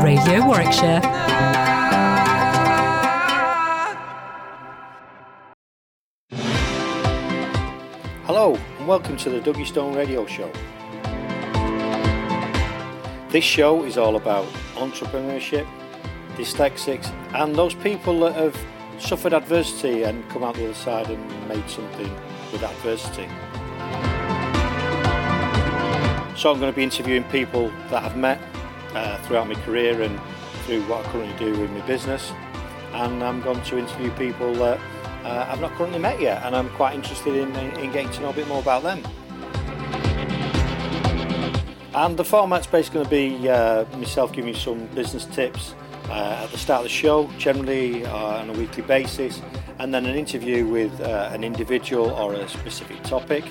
Radio Warwickshire. Hello and welcome to the Dougie Stone Radio Show. This show is all about entrepreneurship, dyslexics and those people that have suffered adversity and come out the other side and made something with adversity. So I'm going to be interviewing people that I've met throughout my career and through what I currently do with my business, and I'm going to interview people that I've not currently met yet, and I'm quite interested in getting to know a bit more about them. And the format's basically going to be myself giving you some business tips at the start of the show, generally on a weekly basis, and then an interview with an individual or a specific topic.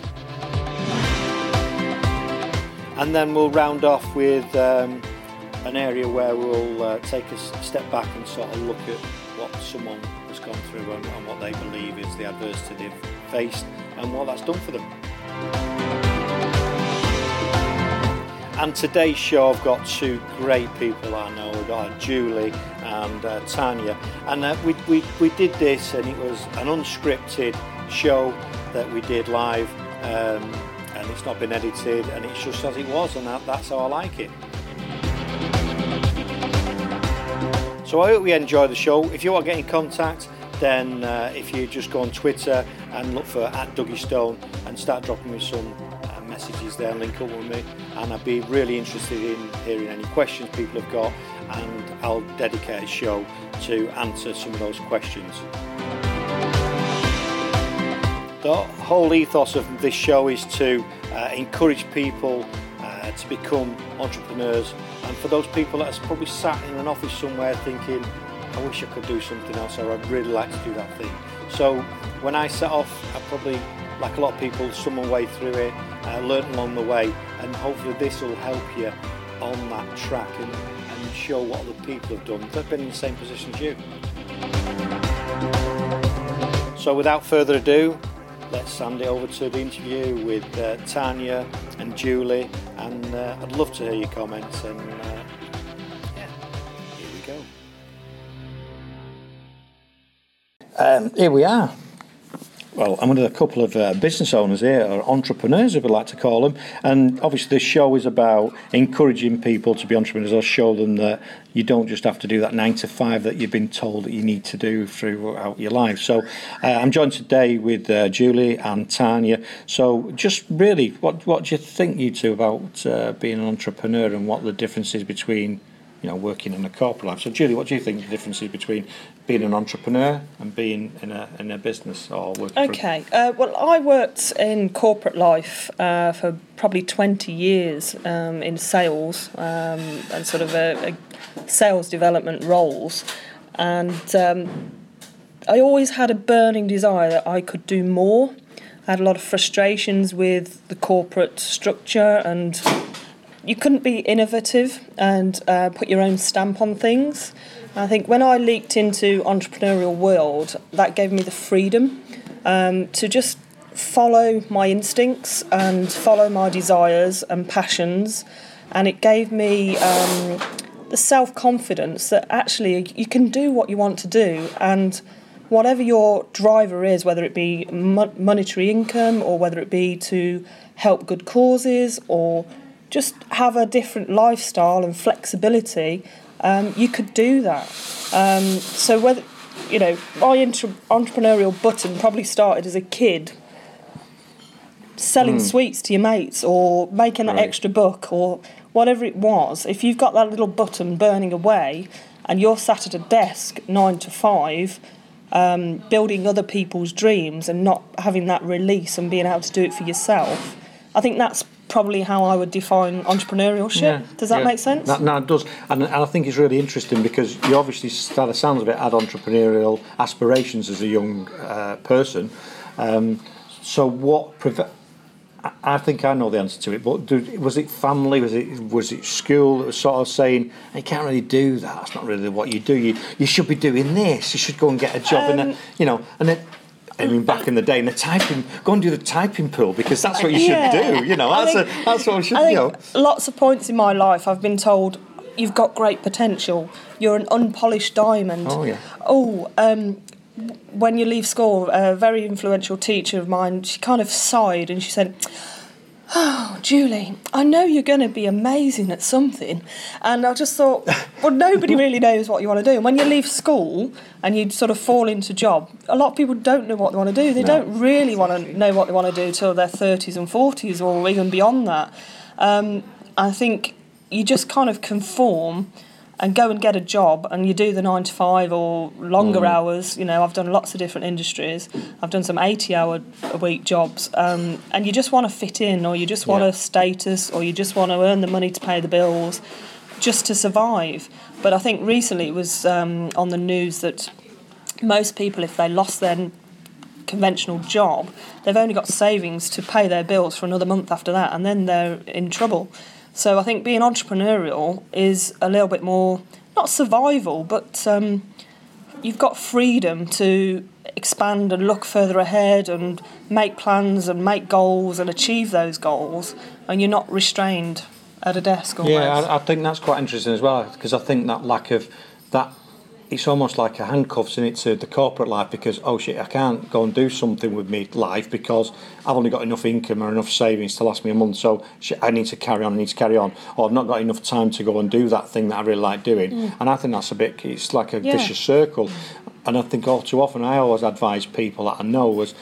And then we'll round off with an area where we'll take a step back and sort of look at what someone has gone through and what they believe is the adversity they've faced and what that's done for them. And today's show I've got two great people I know. We've got Julie and Tanya, and we did this, and it was an unscripted show that we did live, and it's not been edited, and it's just as it was, and that's how I like it. So I hope you enjoy the show. If you want to get in contact, then if you just go on Twitter and look for @DougieStone and start dropping me some messages there and link up with me, and I'd be really interested in hearing any questions people have got, and I'll dedicate a show to answer some of those questions. The whole ethos of this show is to encourage people to become entrepreneurs, and for those people that are probably sat in an office somewhere thinking, I wish I could do something else, or I'd really like to do that thing. So when I set off, I probably, like a lot of people, some way through it, learnt along the way, and hopefully this will help you on that track and show what other people have done that have been in the same position as you. So without further ado, let's hand it over to the interview with Tanya and Julie, and I'd love to hear your comments, and here we go. Here we are. Well, I'm with a couple of business owners here, or entrepreneurs, if we like to call them, and obviously this show is about encouraging people to be entrepreneurs, or show them that you don't just have to do that 9 to 5 that you've been told that you need to do throughout your life. So I'm joined today with Julie and Tanya. So just really, what do you think, you two, about being an entrepreneur, and what the difference is between, you know, working in a corporate life? So Julie, what do you think the difference is between being an entrepreneur and being in a business or working? Okay, well, I worked in corporate life for probably 20 years in sales and sort of a sales development roles, and I always had a burning desire that I could do more. I had a lot of frustrations with the corporate structure, and you couldn't be innovative and put your own stamp on things. I think when I leaked into entrepreneurial world, that gave me the freedom to just follow my instincts and follow my desires and passions, and it gave me the self-confidence that actually you can do what you want to do, and whatever your driver is, whether it be monetary income or whether it be to help good causes or just have a different lifestyle and flexibility, you could do that. So whether, you know, my entrepreneurial button probably started as a kid selling sweets to your mates, or making that extra buck, or whatever it was. If you've got that little button burning away and you're sat at a desk 9 to 5 building other people's dreams and not having that release and being able to do it for yourself, I think that's probably how I would define entrepreneurship. Yeah, does that make sense? No, it does. And I think it's really interesting because you obviously, by the sounds of it, had entrepreneurial aspirations as a young person. So what... I think I know the answer to it, but was it family, was it school that was sort of saying, you can't really do that, that's not really what you do, you should be doing this, you should go and get a job in a, you know, and then, I mean, back in the day, in the typing, go and do the typing pool, because that's what you should do, you know, that's what we should, I think lots of points in my life I've been told, you've got great potential. You're an unpolished diamond. Oh, yeah. When you leave school, a very influential teacher of mine, she kind of sighed and she said, "Oh, Julie, I know you're going to be amazing at something." And I just thought, well, nobody really knows what you want to do. And when you leave school and you sort of fall into job, a lot of people don't know what they want to do. They don't really want to know what they want to do till their 30s and 40s or even beyond that. I think you just kind of conform and go and get a job, and you do the 9 to 5 or longer hours. You know, I've done lots of different industries. I've done some 80-hour-a-week jobs, and you just want to fit in, or you just want a status, or you just want to earn the money to pay the bills, just to survive. But I think recently it was on the news that most people, if they lost their conventional job, they've only got savings to pay their bills for another month after that, and then they're in trouble. So I think being entrepreneurial is a little bit more, not survival, but you've got freedom to expand and look further ahead and make plans and make goals and achieve those goals, and you're not restrained at a desk almost. Yeah, I think that's quite interesting as well, because I think that lack of that, it's almost like a handcuffs in it to the corporate life, because, oh shit, I can't go and do something with me life because I've only got enough income or enough savings to last me a month, so shit, I need to carry on, or I've not got enough time to go and do that thing that I really like doing. And I think that's it's like a vicious circle. And I think all too often I always advise people that I know was,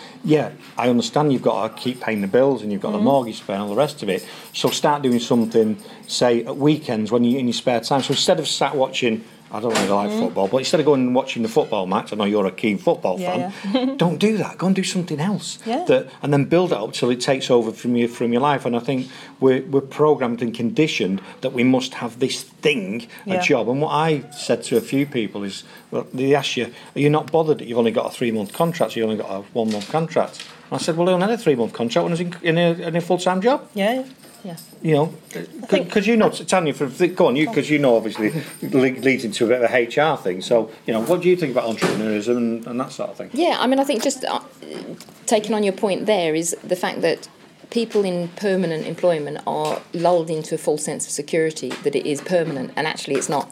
I understand you've got to keep paying the bills and you've got the mortgage to pay and all the rest of it, so start doing something, say, at weekends when you're in your spare time. So instead of sat watching, I don't really like football, but instead of going and watching the football match, I know you're a keen football fan, don't do that. Go and do something else. And then build it up till it takes over from your life. And I think we're programmed and conditioned that we must have this thing, a job. And what I said to a few people is, well, they ask you, are you not bothered that you've only got a 3-month contract, so you only got a 1-month contract? And I said, well, I only had a 3-month contract when I was in a full-time job. Yeah. You know, because you know, Tanya, go on, because you know, obviously, leads into a bit of a HR thing. So, you know, what do you think about entrepreneurism and that sort of thing? Yeah, I mean, I think just taking on your point there is the fact that people in permanent employment are lulled into a false sense of security that it is permanent, and actually it's not.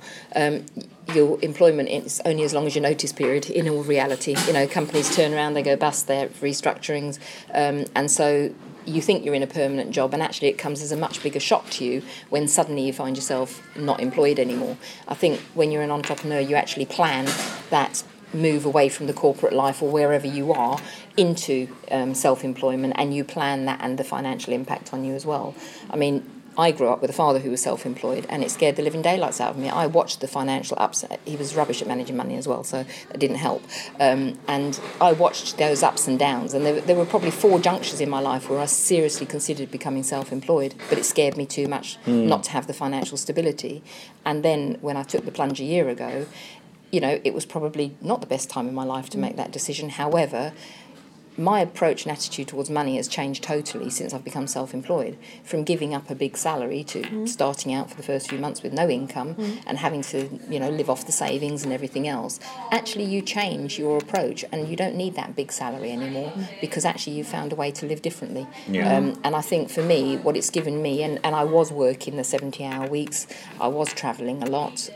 Your employment is only as long as your notice period. In all reality, you know, companies turn around, they go bust, they have restructurings, and so you think you're in a permanent job, and actually it comes as a much bigger shock to you when suddenly you find yourself not employed anymore. I think when you're an entrepreneur, you actually plan that move away from the corporate life or wherever you are into self-employment, and you plan that and the financial impact on you as well. I mean, I grew up with a father who was self-employed, and it scared the living daylights out of me. I watched the financial ups. He was rubbish at managing money as well, so that didn't help. And I watched those ups and downs, and there were probably 4 junctures in my life where I seriously considered becoming self-employed, but it scared me too much not to have the financial stability. And then when I took the plunge a year ago, you know, it was probably not the best time in my life to make that decision. However, my approach and attitude towards money has changed totally since I've become self-employed. From giving up a big salary to starting out for the first few months with no income and having to, you know, live off the savings and everything else. Actually, you change your approach, and you don't need that big salary anymore because actually you found a way to live differently. And I think for me, what it's given me, and I was working the 70-hour weeks, I was travelling a lot.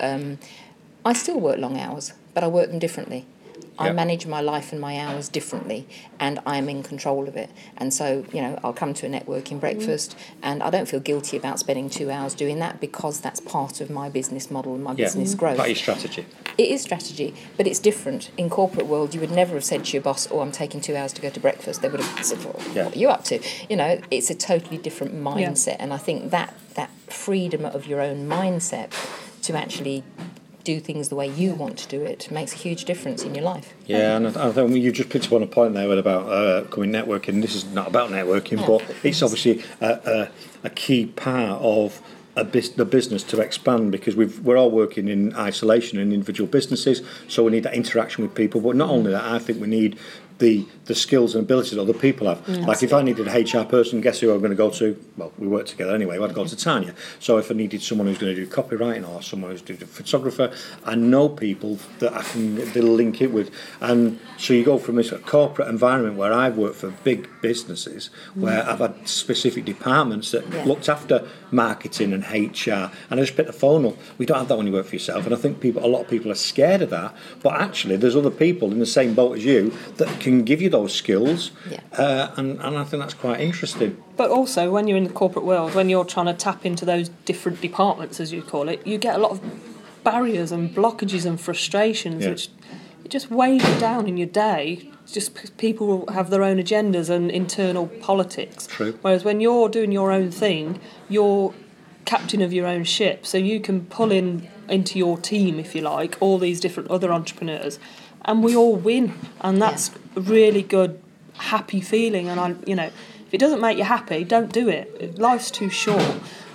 I still work long hours, but I work them differently. I manage my life and my hours differently, and I'm in control of it. And so, you know, I'll come to a networking breakfast, and I don't feel guilty about spending 2 hours doing that because that's part of my business model and my business growth. Part of your strategy. It is strategy, but it's different. In corporate world, you would never have said to your boss, "Oh, I'm taking 2 hours to go to breakfast." They would have said, "Well, what are you up to?" You know, it's a totally different mindset, and I think that freedom of your own mindset to actually do things the way you want to do it makes a huge difference in your life. Yeah, and I think you just picked up on a point there about coming networking. This is not about networking, but it's obviously a key part of the business to expand, because we're all working in isolation in individual businesses, so we need that interaction with people. But not only that, I think we need the skills and abilities that other people have. Like if I needed a HR person, guess who I'm going to go to? Well, we work together anyway. I'd go to Tanya. So if I needed someone who's going to do copywriting or someone who's doing a photographer, I know people that I can link it with. And so you go from this corporate environment where I've worked for big businesses, where I've had specific departments that looked after marketing and HR, and I just picked the phone up. We don't have that when you work for yourself, and I think a lot of people are scared of that. But actually, there's other people in the same boat as you that can give you those skills, and I think that's quite interesting. But also, when you're in the corporate world, when you're trying to tap into those different departments, as you call it, you get a lot of barriers and blockages and frustrations, which just weigh you down in your day. It's just people have their own agendas and internal politics. True. Whereas when you're doing your own thing, you're captain of your own ship, so you can pull into your team, if you like, all these different other entrepreneurs, and we all win, and that's a really good, happy feeling. And if it doesn't make you happy, don't do it. Life's too short.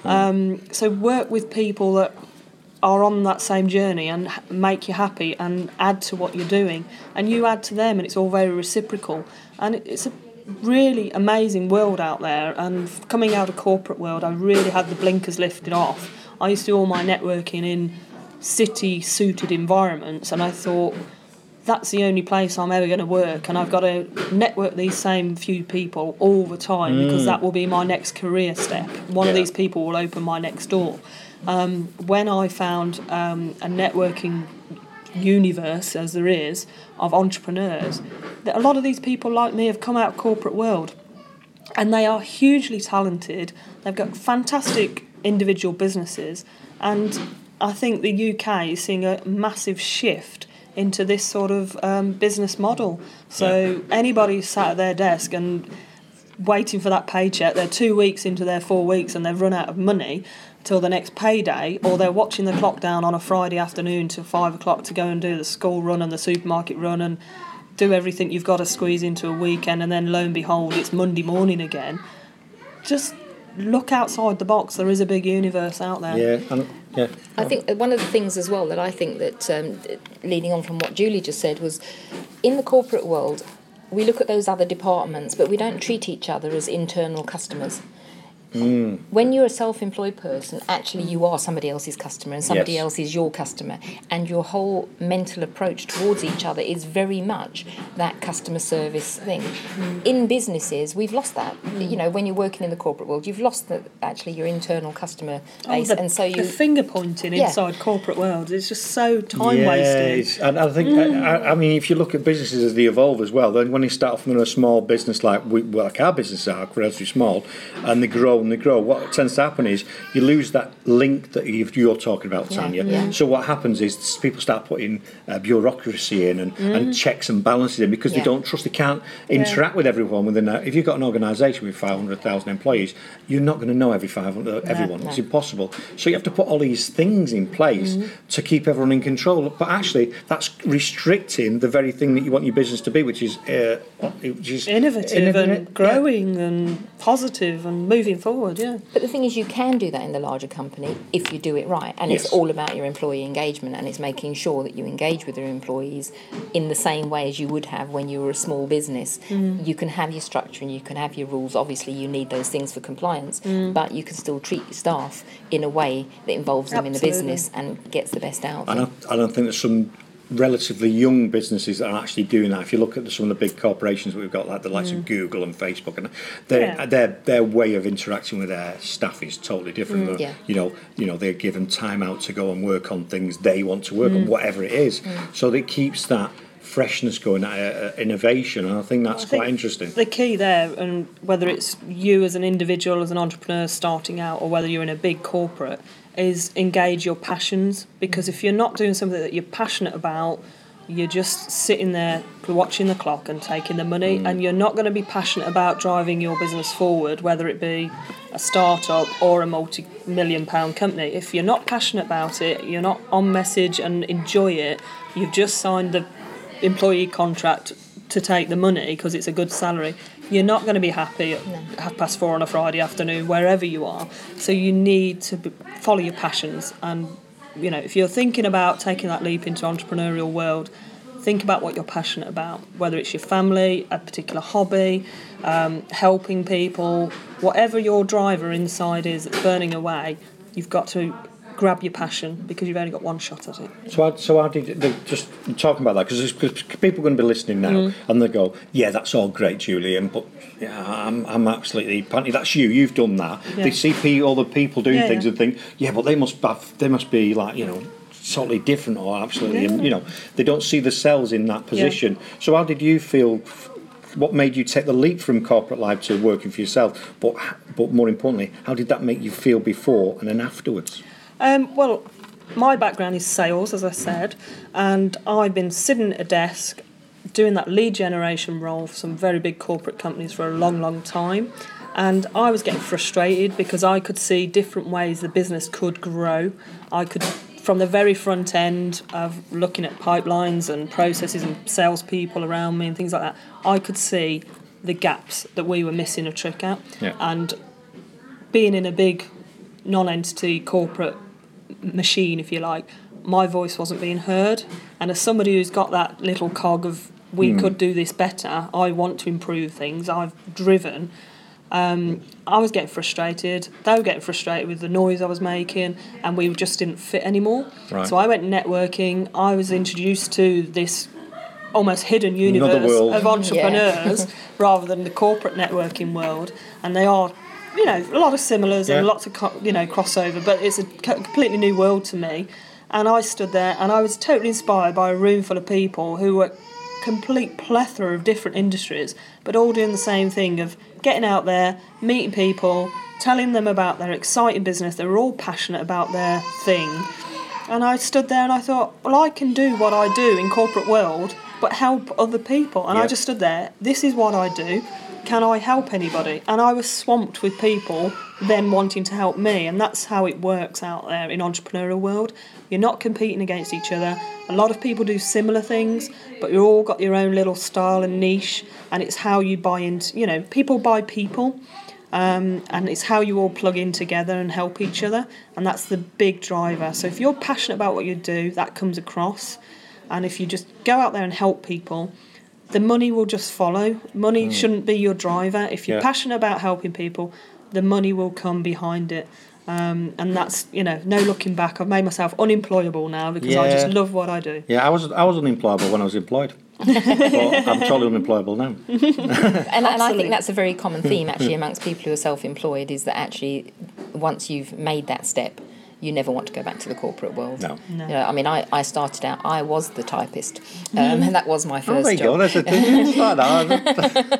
So work with people that are on that same journey and make you happy and add to what you're doing, and you add to them, and it's all very reciprocal. And it's a really amazing world out there. And coming out of corporate world, I really had the blinkers lifted off. I used to do all my networking in city suited environments, and I thought that's the only place I'm ever going to work, and I've got to network these same few people all the time because that will be my next career step. One of these people will open my next door. When I found a networking universe, as there is, of entrepreneurs, that a lot of these people like me have come out of corporate world, and they are hugely talented. They've got fantastic individual businesses, and I think the UK is seeing a massive shift into this sort of business model. So anybody sat at their desk and waiting for that paycheck, they're 2 weeks into their 4 weeks and they've run out of money till the next payday, or they're watching the clock down on a Friday afternoon till 5 o'clock to go and do the school run and the supermarket run and do everything you've got to squeeze into a weekend, and then lo and behold it's Monday morning again. Just look outside the box. There is a big universe out there. I think one of the things as well that I think that, leading on from what Julie just said, was in the corporate world, we look at those other departments, but we don't treat each other as internal customers. When you're a self-employed person, actually you are somebody else's customer and somebody else is your customer, and your whole mental approach towards each other is very much that customer service thing. In businesses, we've lost that. When you're working in the corporate world, you've lost actually your internal customer base, and so the finger pointing inside corporate world is just so time wasting. And I think I mean, if you look at businesses as they evolve as well, then when you start off from a small business like our businesses are relatively small, and they grow, what tends to happen is you lose that link that you're talking about, Tanya. So what happens is people start putting bureaucracy in and checks and balances in because they don't trust, they can't interact with everyone within that. If you've got an organisation with 500,000 employees, you're not going to know everyone. It's impossible. So you have to put all these things in place to keep everyone in control. But actually, that's restricting the very thing that you want your business to be, which is innovative and growing and positive and moving forward. But the thing is, you can do that in the larger company if you do it right, and it's all about your employee engagement, and it's making sure that you engage with your employees in the same way as you would have when you were a small business. You can have your structure and you can have your rules. Obviously you need those things for compliance, but you can still treat your staff in a way that involves them in the business and gets the best out of them. I don't think there's some relatively young businesses that are actually doing that. If you look at some of the big corporations that we've got, like the likes of Google and Facebook, and their way of interacting with their staff is totally different. They're given time out to go and work on things they want to work on, whatever it is. So it keeps that freshness going, innovation, and I think that's quite interesting. The key there, and whether it's you as an individual, as an entrepreneur starting out, or whether you're in a big corporate, is engage your passions, because if you're not doing something that you're passionate about, you're just sitting there watching the clock and taking the money, and you're not going to be passionate about driving your business forward, whether it be a start-up or a multi-million-pound company. If you're not passionate about it, you're not on message and enjoy it, you've just signed the employee contract to take the money because it's a good salary, you're not going to be happy at 4:30 on a Friday afternoon, wherever you are. So you need to follow your passions. And, if you're thinking about taking that leap into entrepreneurial world, think about what you're passionate about, whether it's your family, a particular hobby, helping people, whatever your driver inside is that's burning away, you've got to grab your passion because you've only got one shot at it. So how did they just talking about that, because people are going to be listening now and they go, yeah, that's all great, Julian, but yeah, I'm absolutely panty. That's you've done that. Yeah. They see other people doing things and think, yeah, but they must be like, totally different or absolutely, and they don't see themselves in that position. So how did you feel? What made you take the leap from corporate life to working for yourself? But more importantly, how did that make you feel before and then afterwards? Well, my background is sales, as I said, and I've been sitting at a desk doing that lead generation role for some very big corporate companies for a long, long time. And I was getting frustrated because I could see different ways the business could grow. I could, from the very front end of looking at pipelines and processes and salespeople around me and things like that, I could see the gaps that we were missing a trick at. Yeah. And being in a big non-entity corporate machine, if you like, my voice wasn't being heard. And as somebody who's got that little cog of we could do this better, I want to improve things, I've driven, I was getting frustrated, they were getting frustrated with the noise I was making, and we just didn't fit anymore. Right. So I went networking. I was introduced to this almost hidden universe of entrepreneurs rather than the corporate networking world, and they are a lot of similars and lots of crossover, but it's a completely new world to me. And I stood there and I was totally inspired by a room full of people who were complete plethora of different industries, but all doing the same thing of getting out there, meeting people, telling them about their exciting business. They were all passionate about their thing. And I stood there and I thought, well, I can do what I do in corporate world, but help other people. And I just stood there, this is what I do. Can I help anybody? And I was swamped with people then wanting to help me, and that's how it works out there in entrepreneurial world. You're not competing against each other. A lot of people do similar things, but you've all got your own little style and niche, and it's how you buy into, people buy people, and it's how you all plug in together and help each other, and that's the big driver. So if you're passionate about what you do, that comes across, and if you just go out there and help people, the money will just follow. Money shouldn't be your driver. If you're passionate about helping people, the money will come behind it. And that's, no looking back. I've made myself unemployable now because I just love what I do. Yeah, I was unemployable when I was employed. But I'm totally unemployable now. And I think that's a very common theme actually amongst people who are self-employed, is that actually once you've made that step, you never want to go back to the corporate world. No. I started out, I was the typist, and that was my first there you job. go, that's a thing. It's like that.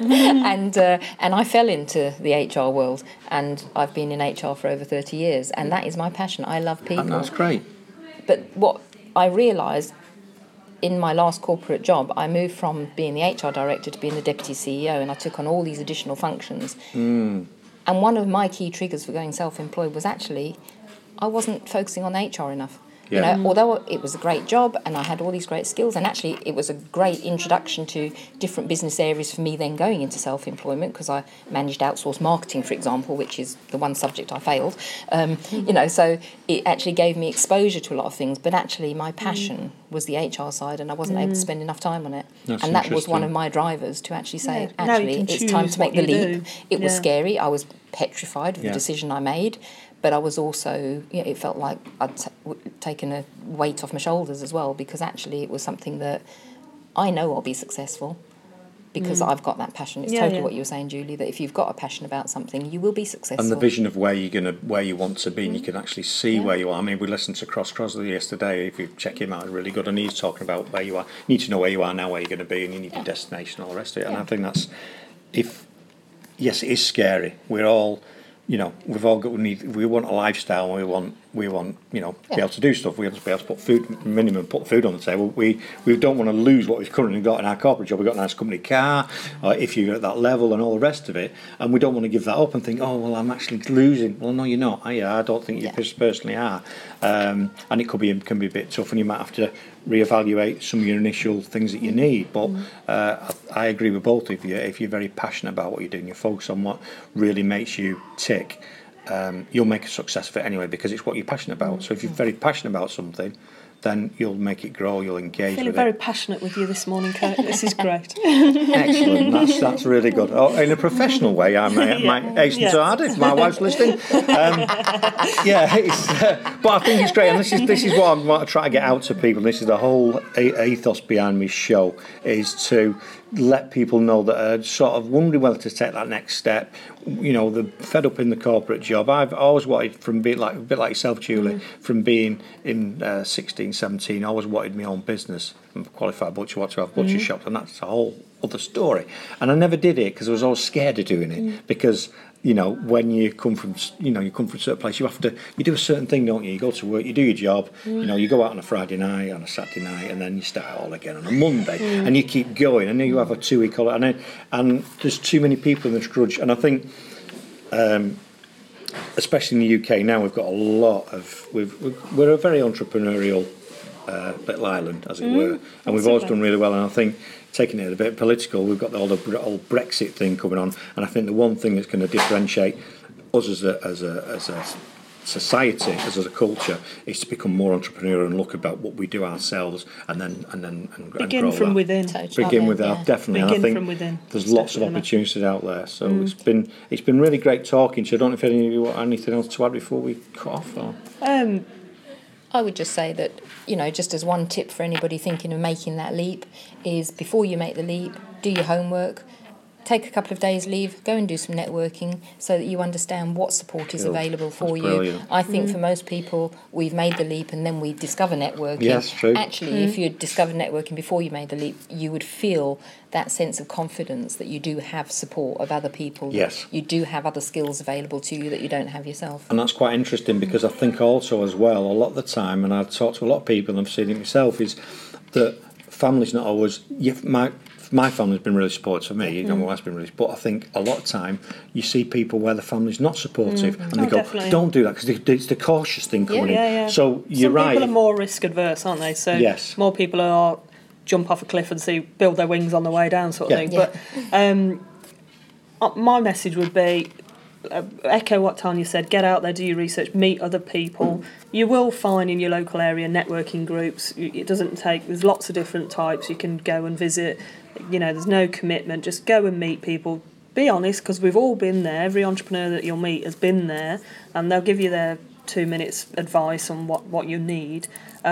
And I fell into the HR world, and I've been in HR for over 30 years, and that is my passion. I love people. And that's great. But what I realised in my last corporate job, I moved from being the HR director to being the deputy CEO, and I took on all these additional functions. And one of my key triggers for going self-employed was actually I wasn't focusing on HR enough. Although it was a great job and I had all these great skills, and actually it was a great introduction to different business areas for me then going into self-employment, because I managed outsourced marketing, for example, which is the one subject I failed. So it actually gave me exposure to a lot of things, but actually my passion was the HR side, and I wasn't able to spend enough time on it. That's that was one of my drivers to actually say, actually, it's time to make the leap. It was scary. I was petrified of the decision I made. But I was also, it felt like I'd taken a weight off my shoulders as well, because actually it was something that I know I'll be successful because I've got that passion. It's totally what you were saying, Julie, that if you've got a passion about something, you will be successful. And the vision of where you want to be, and you can actually see where you are. I mean, we listened to Cross Crosley yesterday. If you check him out, really good, and he's talking about where you are. You need to know where you are now, where you're going to be, and you need your destination, all the rest of it. And I think that's, yes, it is scary. We're all. We've all got. We want a lifestyle, and we want be able to do stuff. We want to be able to put food on the table. We don't want to lose what we've currently got in our corporate job. We've got a nice company car, if you're at that level, and all the rest of it. And we don't want to give that up and think, oh well, I'm actually losing. Well, no, you're not. I don't think you personally are. And it can be a bit tough, and you might have to reevaluate some of your initial things that you need. But I agree with both of you. If you're very passionate about what you're doing, you focus on what really makes you tick, you'll make a success of it anyway, because it's what you're passionate about. So if you're very passionate about something, then you'll make it grow, you'll engage Feeling with very it. passionate with you this morning, Kurt. This is great. Excellent, that's really good. Oh, in a professional way, I might hasten to add if my wife's listening. But I think it's great, and this is what I'm trying to get out to people. This is the whole ethos behind my show, is to let people know that are sort of wondering whether to take that next step. You know, they're fed up in the corporate job. I've always wanted, from being a bit like yourself, Julie, from being in 16, 17, I always wanted my own business. I'm a qualified butcher, want to have butcher shops, and that's a whole other story. And I never did it because I was always scared of doing it, because you know, when you come from a certain place, you do a certain thing, don't you? You go to work, you do your job, you know, you go out on a Friday night, on a Saturday night, and then you start all again on a Monday, and you keep going, and then you have a 2-week holiday, and there's too many people in this grudge, and I think, especially in the UK now, we've got a lot of, we're a very entrepreneurial little island, as it were, and we've always done really well, and I think, taking it a bit political, we've got the old Brexit thing coming on, and I think the one thing that's going to differentiate us as a society, as a culture, is to become more entrepreneurial and look about what we do ourselves, and begin grow from that. within. Begin with that, definitely. Begin and I think from within. there's lots of opportunities out there. So it's been really great talking to you. I don't know if any of you want anything else to add before we cut off. Or? I would just say that, you know, just as one tip for anybody thinking of making that leap, is before you make the leap, do your homework, take a couple of days leave, go and do some networking so that you understand what support is available for you. Brilliant. I think for most people, we've made the leap and then we discover networking. Yes, true. Actually, if you had discovered networking before you made the leap, you would feel that sense of confidence that you do have support of other people. Yes. You do have other skills available to you that you don't have yourself. And that's quite interesting, because I think also as well, a lot of the time, and I've talked to a lot of people and I've seen it myself, is that family's not always... My family's been really supportive of me, you know, my wife's been really... But I think a lot of time you see people where the family's not supportive, and they go, definitely. don't do that, because it's the cautious thing coming in. So you're Some right. people are more risk adverse, aren't they? So Yes. more people are jump off a cliff and build their wings on the way down sort of thing. Yeah. But my message would be, echo what Tanya said, get out there, do your research, meet other people. You will find in your local area networking groups. It doesn't take, there's lots of different types you can go and visit. You know, there's no commitment, just go and meet people. Be honest, because we've all been there. Every entrepreneur that you'll meet has been there, and they'll give you their 2 minutes advice on what you need.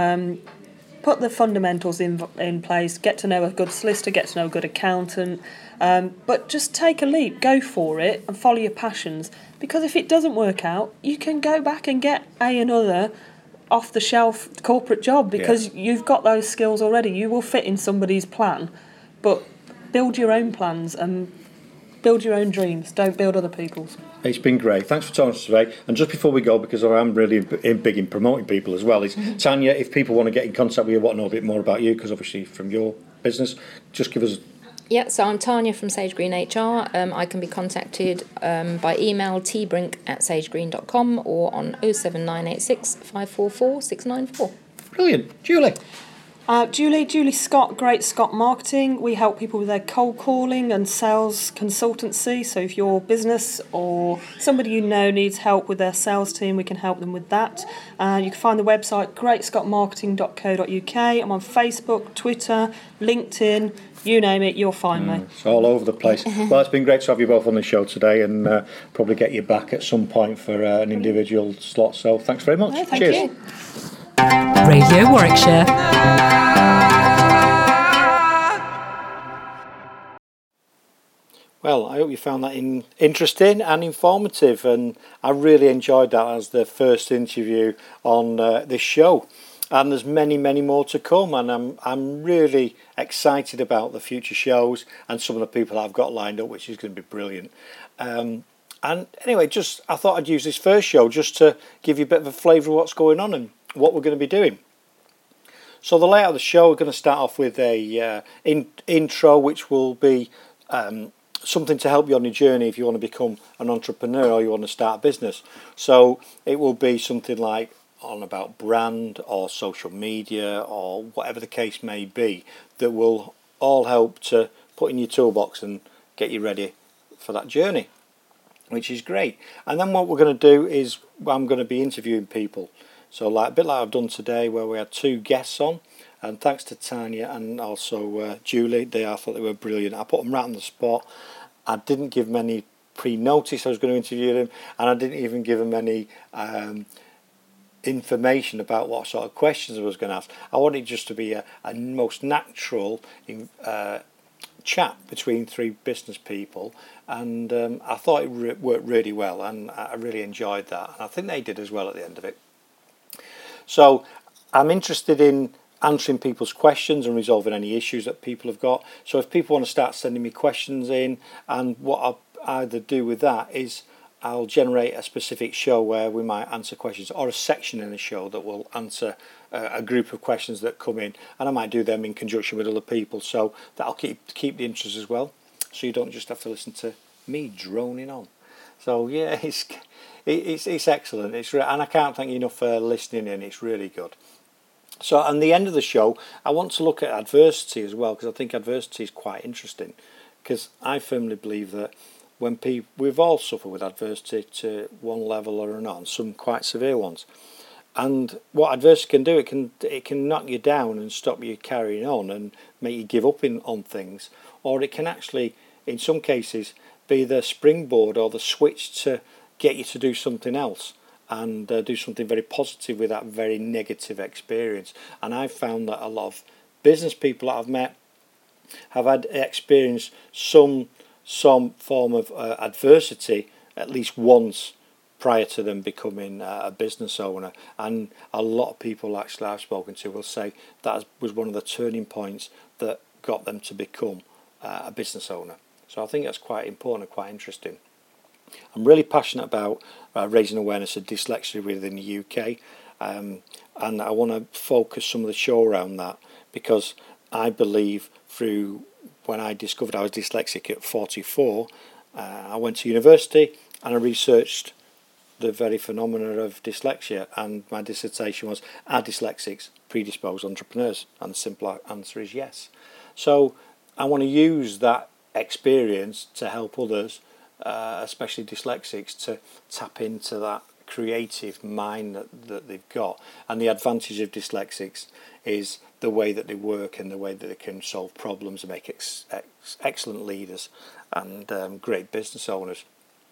Put the fundamentals in place, get to know a good solicitor, get to know a good accountant, but just take a leap, go for it and follow your passions, because if it doesn't work out, you can go back and get another off-the-shelf corporate job, because you've got those skills already. You will fit in somebody's plan, but build your own plans and build your own dreams, don't build other people's. It's been great. Thanks for talking to us today. And just before we go, because I am really big in promoting people as well, is Tanya, if people want to get in contact with you, want to know a bit more about you, because obviously from your business, just give us... Yeah, so I'm Tanya from Sage Green HR. I can be contacted by email tbrink@sagegreen.com or on 07986 544 694. Brilliant. Julie? Julie Scott, Great Scott Marketing. We help people with their cold calling and sales consultancy. So if your business or somebody you know needs help with their sales team, we can help them with that. You can find the website greatscottmarketing.co.uk. I'm on Facebook, Twitter, LinkedIn, you name it, you'll find me. It's all over the place. Well, it's been great to have you both on the show today, and probably get you back at some point for an individual slot. So thanks very much. No, thank Cheers. you. Radio Warwickshire. Well, I hope you found that interesting and informative, and I really enjoyed that as the first interview on this show. And there's many, many more to come, and I'm really excited about the future shows and some of the people I've got lined up, which is going to be brilliant. And anyway, I thought I'd use this first show just to give you a bit of a flavour of what's going on and what we're going to be doing. So the layout of the show, we're going to start off with a intro, which will be something to help you on your journey if you want to become an entrepreneur or you want to start a business. So it will be something like on about brand or social media or whatever the case may be, that will all help to put in your toolbox and get you ready for that journey, which is great. And then what we're going to do is I'm going to be interviewing people. So like a bit like I've done today, where we had 2 guests on, and thanks to Tanya and also Julie, I thought they were brilliant. I put them right on the spot. I didn't give them any pre-notice I was going to interview them, and I didn't even give them any information about what sort of questions I was going to ask. I wanted it just to be a most natural chat between 3 business people, and I thought it worked really well, and I really enjoyed that, and I think they did as well at the end of it. So I'm interested in answering people's questions and resolving any issues that people have got. So if people want to start sending me questions in, and what I'll either do with that is I'll generate a specific show where we might answer questions, or a section in a show that will answer a group of questions that come in, and I might do them in conjunction with other people, so that'll keep the interest as well, so you don't just have to listen to me droning on. So yeah, it's excellent. And I can't thank you enough for listening in. It's really good. So at the end of the show, I want to look at adversity as well, because I think adversity is quite interesting, because I firmly believe that when we've all suffered with adversity to one level or another, some quite severe ones. And what adversity can do, it can knock you down and stop you carrying on and make you give up on things, or it can actually, in some cases, be the springboard or the switch to get you to do something else, and do something very positive with that very negative experience. And I've found that a lot of business people that I've met have had experienced some form of adversity at least once prior to them becoming a business owner. And a lot of people actually I've spoken to will say that was one of the turning points that got them to become a business owner. So I think that's quite important and quite interesting. I'm really passionate about raising awareness of dyslexia within the UK, and I want to focus some of the show around that, because I believe through when I discovered I was dyslexic at 44, I went to university and I researched the very phenomena of dyslexia, and my dissertation was, are dyslexics predisposed entrepreneurs? And the simple answer is yes. So I want to use that experience to help others, especially dyslexics, to tap into that creative mind that they've got. And the advantage of dyslexics is the way that they work and the way that they can solve problems and make excellent leaders and great business owners.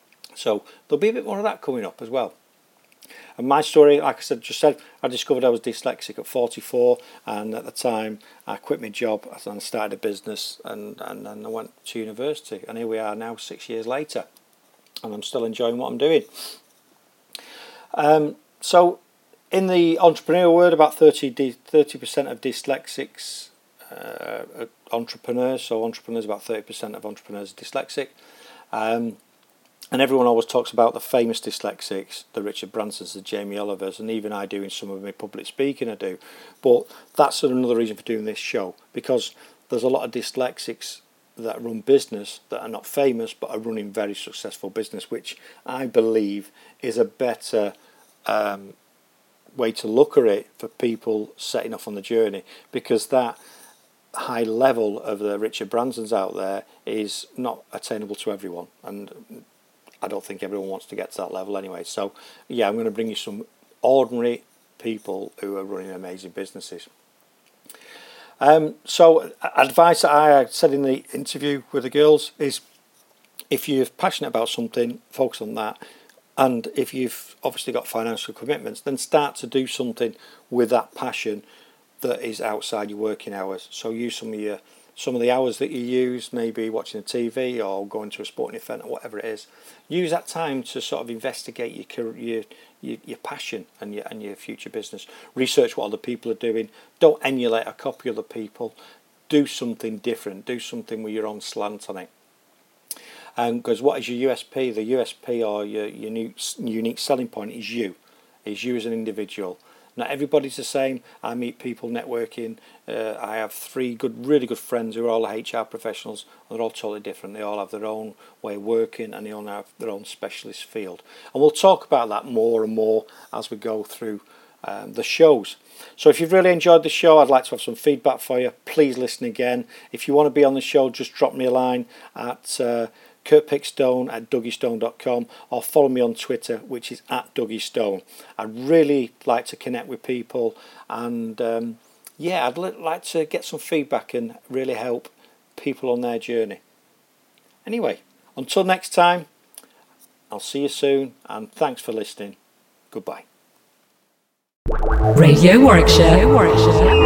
So there'll be a bit more of that coming up as well. And my story, like I said, I discovered I was dyslexic at 44, and at the time I quit my job and started a business, and I went to university, and here we are now 6 years later, and I'm still enjoying what I'm doing. So in the entrepreneurial world, about 30% of dyslexics are entrepreneurs, so entrepreneurs, about 30% of entrepreneurs are dyslexic. And everyone always talks about the famous dyslexics, the Richard Bransons, the Jamie Olivers, and even I do in some of my public speaking I do. But that's another reason for doing this show, because there's a lot of dyslexics that run business that are not famous but are running very successful business, which I believe is a better way to look at it for people setting off on the journey, because that high level of the Richard Bransons out there is not attainable to everyone, and I don't think everyone wants to get to that level anyway. So yeah, I'm going to bring you some ordinary people who are running amazing businesses. So advice that I said in the interview with the girls is, if you're passionate about something, focus on that. And if you've obviously got financial commitments, then start to do something with that passion that is outside your working hours. So use some of the hours that you use, maybe watching the TV or going to a sporting event or whatever it is. Use that time to sort of investigate your passion and your future business. Research what other people are doing. Don't emulate or copy other people. Do something different. Do something with your own slant on it. Because what is your USP? The USP, or your unique selling point, is you as an individual. Not everybody's the same. I meet people networking. I have 3 really good friends who are all HR professionals, and they're all totally different. They all have their own way of working, and they all have their own specialist field. And we'll talk about that more and more as we go through the shows. So if you've really enjoyed the show, I'd like to have some feedback for you. Please listen again. If you want to be on the show, just drop me a line at kurtpickstone@dougiestone.com, or follow me on Twitter, which is @DougieStone. I'd really like to connect with people, and I'd like to get some feedback and really help people on their journey. Anyway, until next time, I'll see you soon, and thanks for listening. Goodbye. Radio Warwickshire.